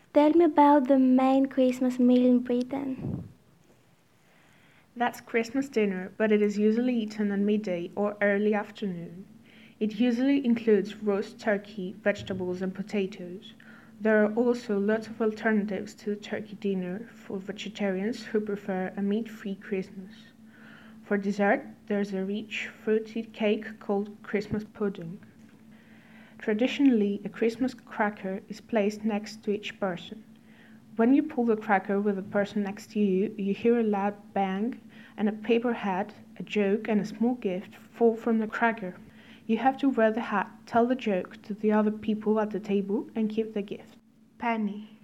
Tell me about the main Christmas meal in Britain. That's Christmas dinner, but it is usually eaten at midday or early afternoon. It usually includes roast turkey, vegetables, and potatoes. There are also lots of alternatives to the turkey dinner for vegetarians who prefer a meat-free Christmas. For dessert, there's a rich, fruity cake called Christmas pudding. Traditionally, a Christmas cracker is placed next to each person. When you pull the cracker with the person next to you, you hear a loud bang, and a paper hat, a joke, and a small gift fall from the cracker. You have to wear the hat, tell the joke to the other people at the table, and keep the gift. Penny.